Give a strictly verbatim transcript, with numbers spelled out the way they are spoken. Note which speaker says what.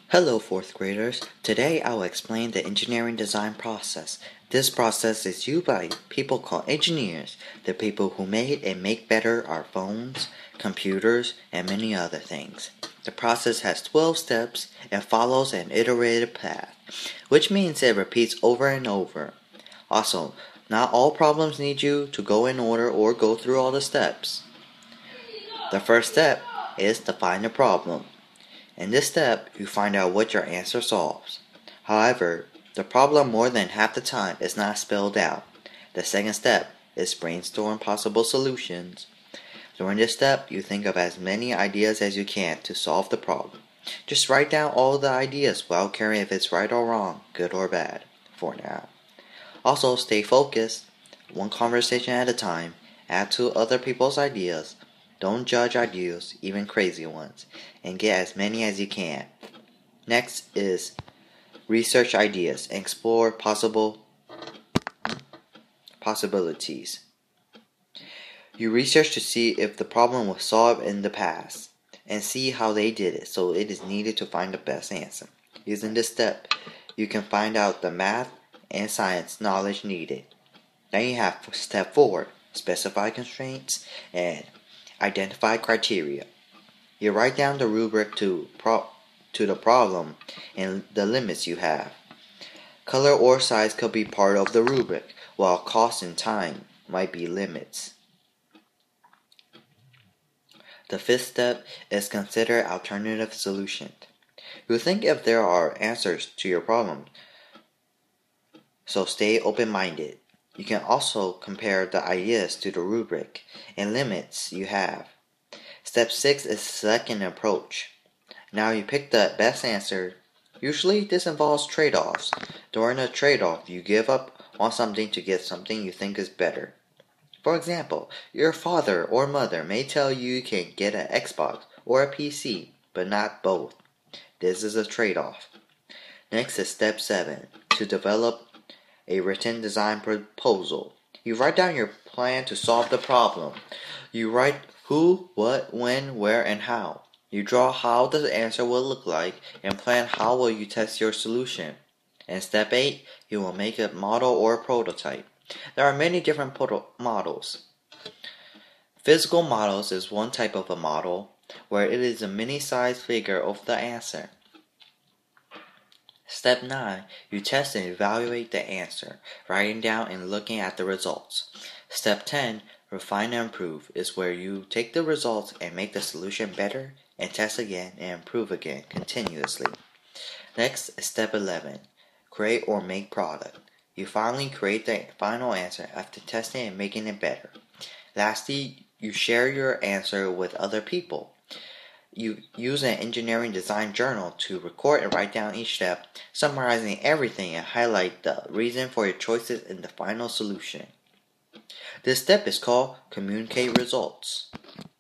Speaker 1: Hello fourth graders, today I will explain the engineering design process. This process is used by people called engineers, the people who made and make better our phones, computers, and many other things. The process has twelve steps and follows an iterative path, which means it repeats over and over. Also, not all problems need you to go in order or go through all the steps. The first step is to find the problem. In this step, you find out what your answer solves. However, the problem more than half the time is not spelled out. The second step is brainstorm possible solutions. During this step, you think of as many ideas as you can to solve the problem. Just write down all the ideas without caring if it's right or wrong, good or bad, for now. Also, stay focused, one conversation at a time, add to other people's ideas. Don't judge ideas, even crazy ones, and get as many as you can. Next is research ideas and explore possible possibilities. You research to see if the problem was solved in the past and see how they did it, so it is needed to find the best answer. Using this step, you can find out the math and science knowledge needed. Then you have step four, specify constraints and identify criteria. You write down the rubric to pro- to the problem and the limits you have. Color or size could be part of the rubric, while cost and time might be limits. The fifth step is consider alternative solutions. You think if there are answers to your problem, so stay open-minded. You can also compare the ideas to the rubric and limits you have. Step six is select an approach. Now you pick the best answer. Usually this involves trade-offs. During a trade-off, you give up on something to get something you think is better. For example, your father or mother may tell you you can get an Xbox or a P C, but not both. This is a trade-off. Next is step seven, to develop a written design proposal. You write down your plan to solve the problem. You write who, what, when, where, and how. You draw how the answer will look like and plan how will you test your solution. In step eight, you will make a model or a prototype. There are many different proto- models. Physical models is one type of a model where it is a mini-sized figure of the answer. Step nine, you test and evaluate the answer, writing down and looking at the results. Step ten, refine and improve, is where you take the results and make the solution better and test again and improve again continuously. Next is step eleven, create or make product. You finally create the final answer after testing and making it better. Lastly, you share your answer with other people. You use an engineering design journal to record and write down each step, summarizing everything and highlight the reason for your choices in the final solution. This step is called communicate results.